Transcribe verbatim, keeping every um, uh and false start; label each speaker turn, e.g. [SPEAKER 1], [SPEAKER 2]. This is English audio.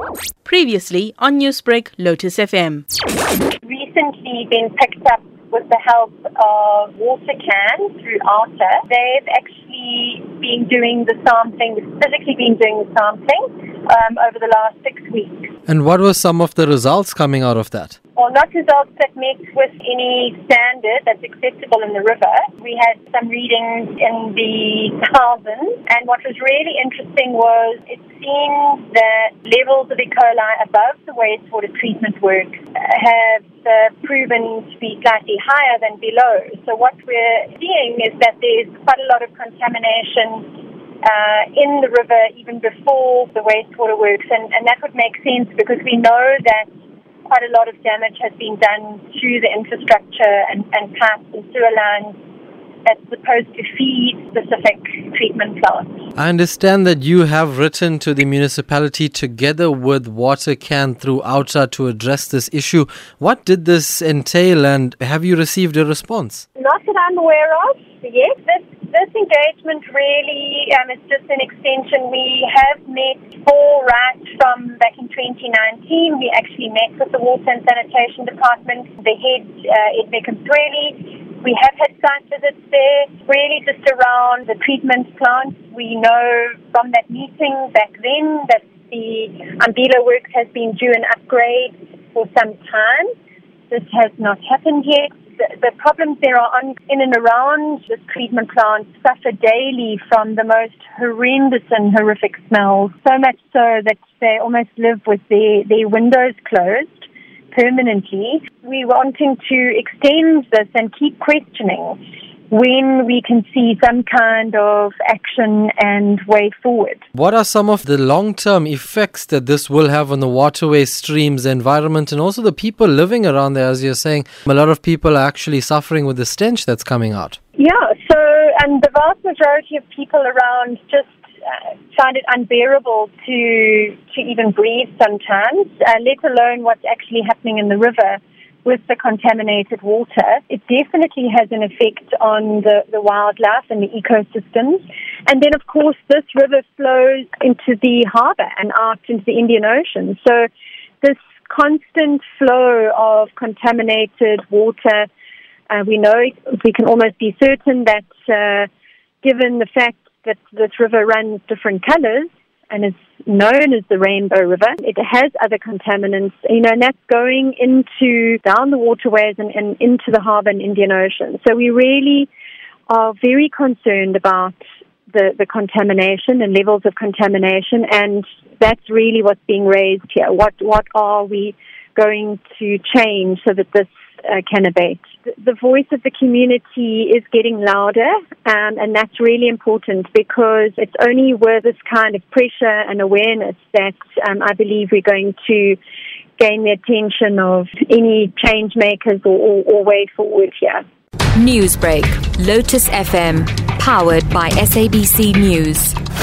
[SPEAKER 1] Previously on Newsbreak, Lotus F M.
[SPEAKER 2] Recently been picked up with the help of WaterCan through ARTA. They've actually been doing the sampling, physically been doing the sampling um, over the last six weeks.
[SPEAKER 3] And what were some of the results coming out of that?
[SPEAKER 2] Well, not results that met with any standard that's acceptable in the river. We had some readings in the thousands, and what was really interesting was it seemed that levels of E. coli above the wastewater treatment work have uh, proven to be slightly higher than below. So what we're seeing is that there's quite a lot of contamination Uh, in the river even before the wastewater works, and, and that would make sense because we know that quite a lot of damage has been done to the infrastructure and, and pipes and sewer lines that's supposed to feed specific treatment plants.
[SPEAKER 3] I understand that you have written to the municipality together with WaterCan through ARTA to address this issue. What did this entail, and have you received a response?
[SPEAKER 2] Not that I'm aware of, yes. This, this engagement really um, is just an extension. We have met before, right from back in twenty nineteen. We actually met with the Water and Sanitation Department, the head, uh, Ed Beckham-Sweley. We have had site visits there, really just around the treatment plants. We know from that meeting back then that the Umbila works has been due an upgrade for some time. This has not happened yet. The, the problems there are on, in and around this treatment plant suffer daily from the most horrendous and horrific smells, so much so that they almost live with their, their windows closed permanently. We're wanting to extend this and keep questioning when we can see some kind of action and way forward.
[SPEAKER 3] What are some of the long-term effects that this will have on the waterways, streams, the environment, and also the people living around there? As you're saying, a lot of people are actually suffering with the stench that's coming out.
[SPEAKER 2] Yeah, so and the vast majority of people around just uh, find it unbearable to to even breathe sometimes, uh, let alone what's actually happening in the river with the contaminated water. It definitely has an effect on the, the wildlife and the ecosystems. And then, of course, this river flows into the harbour and out into the Indian Ocean. So this constant flow of contaminated water, uh, we know, we can almost be certain that uh, given the fact that this river runs different colours, and is known as the Rainbow River. It has other contaminants, you know, and that's going into, down the waterways and, and into the harbour and Indian Ocean. So we really are very concerned about the, the contamination and levels of contamination, and that's really what's being raised here. What, what are we going to change so that this uh, can abate? The voice of the community is getting louder, um, and that's really important because it's only with this kind of pressure and awareness that um, I believe we're going to gain the attention of any change makers or, or, or way forward here.
[SPEAKER 4] Newsbreak, Lotus F M, powered by S A B C News.